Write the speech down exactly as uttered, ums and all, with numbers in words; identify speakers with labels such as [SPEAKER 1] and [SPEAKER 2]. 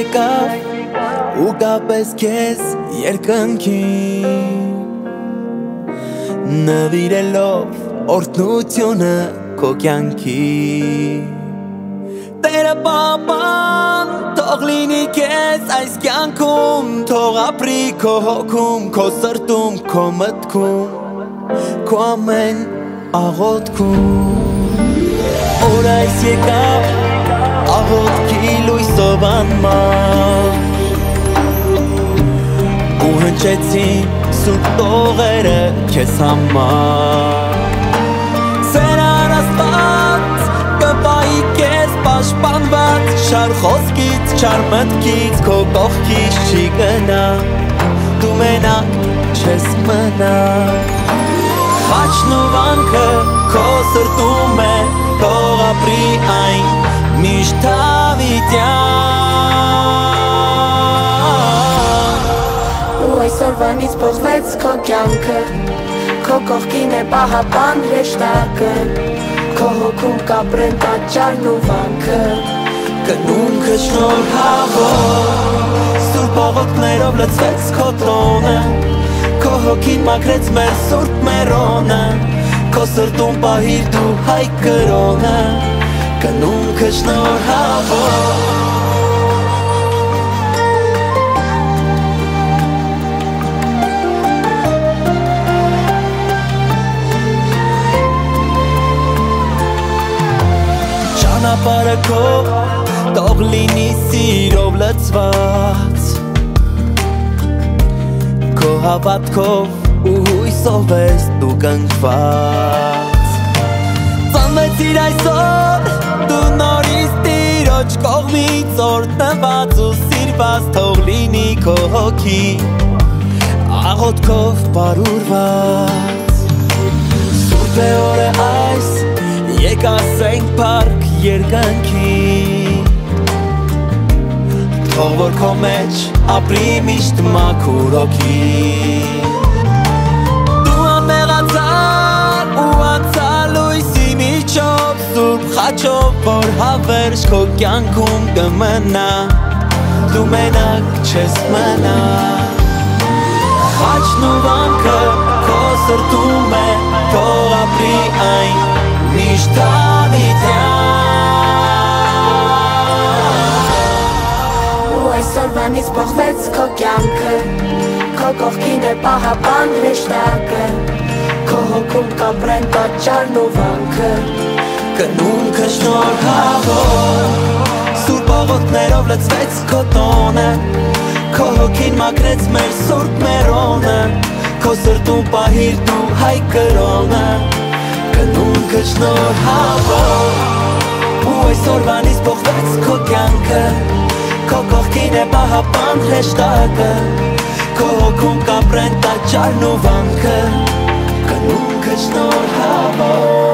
[SPEAKER 1] եկավ ու կապես քեզ երկնքին նվիրելով օրհնությունը քո կյանքի Տերը պապան թող լինի քեզ այս կյանքում թող ապրի քո հոգում քո սրտում քո մտքում քո ամեն աղոթքում Օր այս եկավ աղոթքի լույսով անմար ու հնչեցին սուրբ տողերը քեզ համար Սեր Աստված կպահի քեզ պաշտպանված Չար խոսքից, չար մտքից քո կողքից չի գնա Դու մենակ չես մնա Խաչն ու վանքը քո սրտում է Թող ապրի այն միշտ հավիտյան
[SPEAKER 2] Ու այսօրվանից փոխվեց քո կյանքը Քո կողքին է պահապան հրեշտակը Քո հոգում կապրեն տաճարն ու վանքը
[SPEAKER 1] Կնունքը շնորհավոր Սուրբ աղոթքներով լցվեց քո տոնը Քո հոգին մաքրեց մեր սուրբ մերոնը Քո սրտում պահիր դու հայ կրոնը Կնունքը շնորհավոր Ճանապարհը քո թող լինի սիրով լցված Քո հավատքով ու հույսով ես դու կնքված Ծնվեցիր այսօր դու նորից Տիրոջ կողմից օրհնված ու սիրված թող լինի քո հոգի աղոթքով բարուրված Սուրբ է օրը այս Եկ ասենք փառք երկնքի Թող որ քո մեջ ապրի միշտ մաքուր հոգի Դու անմեղացար ու անցալ լույսի միջով Սուրբ խաչով որ հավերժ քո կյանքում կմնա Դու մենակ չես մնա Խաչն ու վանքը քո սրտում է Թող ապրի այն միշտ հավիտյան
[SPEAKER 2] Ու այսօրվանից փոխվեց քո կյանքը Քո կողքին է պահապան հրեշտակը Քո հոգում կապրեն տաճարն ու վանքը
[SPEAKER 1] Կնունքը շնորհավոր Սուրբ աղոթքներով լցվեց քո տոնը Քո հոգին մաքրեց մեր սուրբ մերոնը Քո սրտում պահիր դու հայ կրոնը Կնունքը շնորհավոր Ու այսօրվանից փոխվեց քո կյանքը Քո կողքին է պահապան հրեշտակը Քո հոգում կապրեն տաճարն ու վանքը Կնունքը շնորհավոր